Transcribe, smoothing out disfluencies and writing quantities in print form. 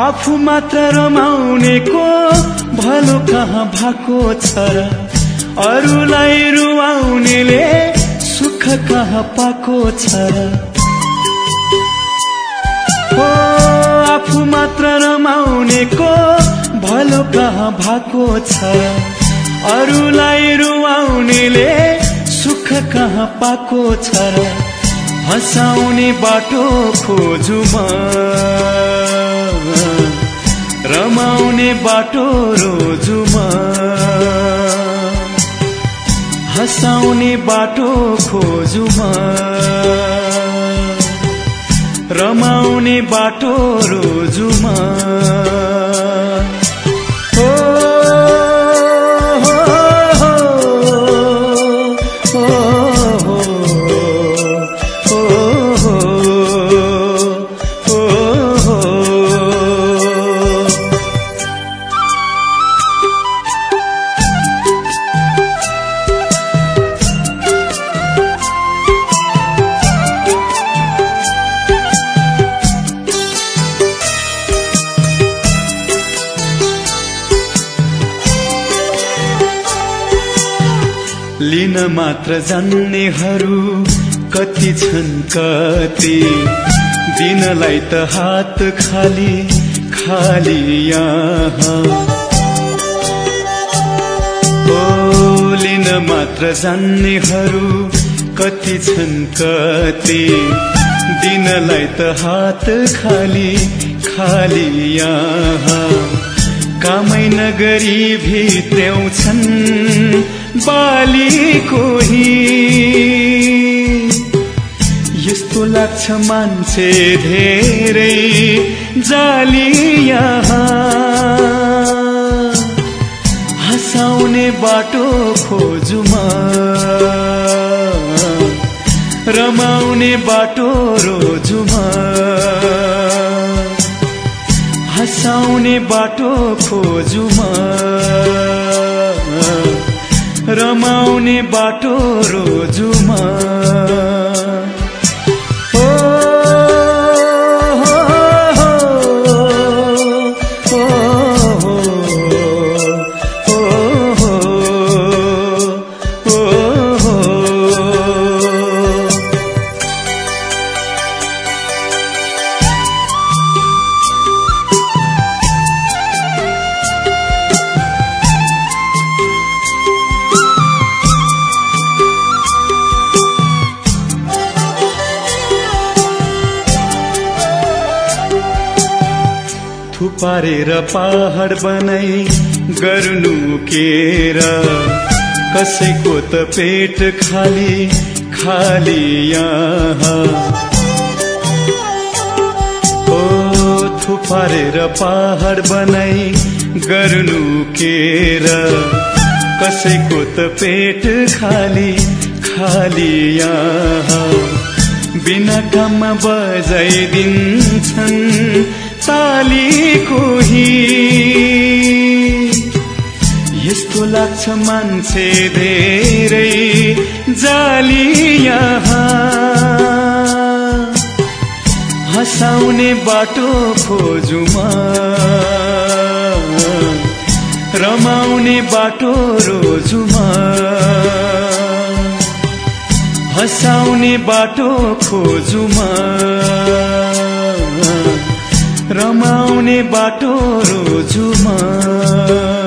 आफू मात्र रमाउनेको भलो कहाँ भएको छ र, अरूलाई रुवाउनेले सुख कहाँ पाएको छ र। हो आफू मात्र रमाउनेको भलो कहाँ भएको छ र, अरूलाई रुवाउनेले सुख कहाँ पाएको छ र। हँसाउने बाटो खोजुमा, रमाउने बाटो रोजुमा। हँसाउने बाटो खोजुमा, रमाउने बाटो रोजुमा। लिन मात्र जान्नेहरू कति छन् कति, दिनलाई त हात खाली खाली यहाँ। ओ लिन मात्र जान्नेहरू कति छन् कति, दिनलाई त हात खाली खाली यहाँ। कामै नगरी भित्र्याउँछन् बाली कोही, यस्तो लाग्छ मान्छे धेरै जाली यहाँ। हँसाउने बाटो खोजुमा, रमाउने बाटो रोजुमा। हँसाउने बाटो खोजुमा, रमाउने बाटो रोजुमा। थुपारेर पहाड बनाई गर्नु केर, कसैको त पेट खाली खाली यहाँ। ओ थुपारेर पहाड बनाई गर्नु केर, कसैको त पेट खाली खाली यहाँ। बिना काममा बजाइदिन्छन् ताली कोही, यस्तो लाग्छ मान्छे धेरै जाली यहाँ। हँसाउने बाटो खोजुमा, रमाउने बाटो रोजुमा। हँसाउने बाटो खोजुमा, रमाउने बाटो रोजुमा।